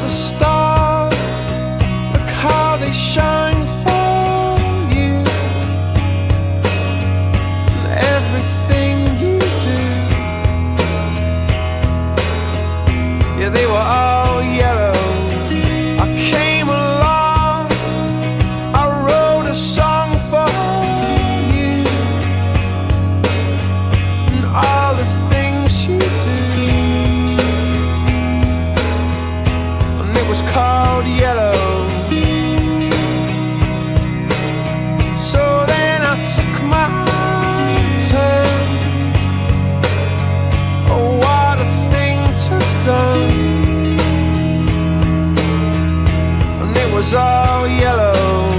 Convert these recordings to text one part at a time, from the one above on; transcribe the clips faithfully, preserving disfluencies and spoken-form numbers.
the stars, look how they shine for you, and everything you do. Yeah, they were all yellow. I came along, I wrote a song for you, and all the things you do. And it was called Yellow. So then I took my turn. Oh, what a thing to have done. And it was all yellow.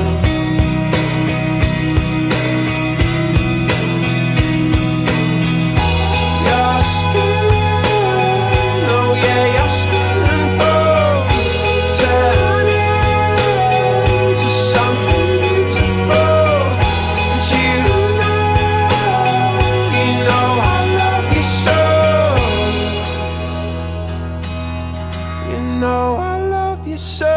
Your skin, oh yeah, your skin and bones turn into something beautiful. And you know, you know I love you so. You know I love you so.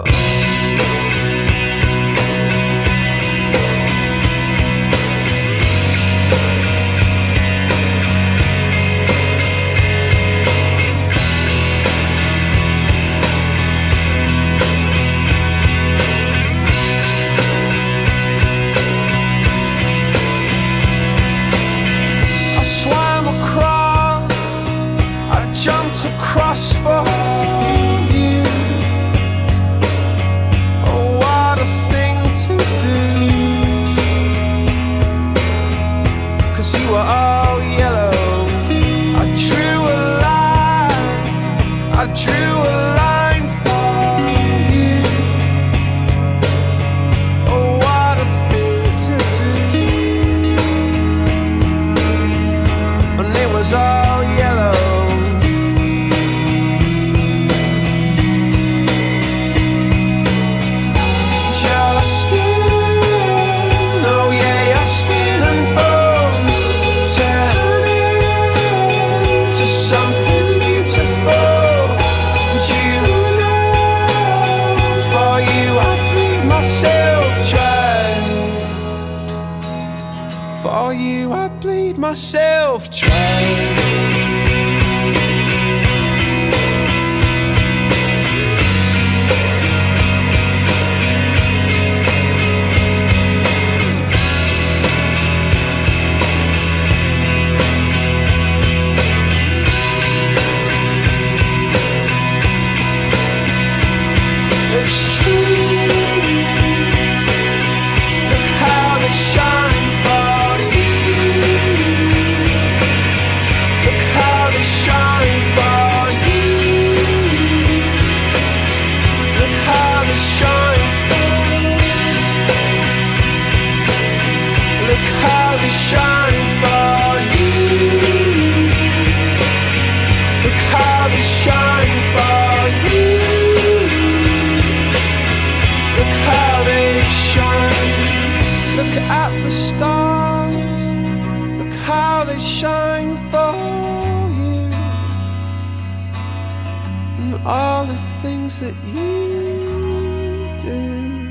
I swam across, I jumped across for you. Oh, what a thing to do. 'Cause you were all yellow. I drew a line, I drew a line for you. Oh, what a thing to do. And it was all yellow. Your skin, oh yeah, your skin and bones turn into something beautiful. And you know, for you I bleed myself dry. For you I bleed myself dry. It's true. Look how they shine for you. Look how they shine for you. Look how they shine for you. Look how they shine for you. Look how they shine for you. Look how they shine. Look at the stars. Look how they shine for you, and all the things that you do.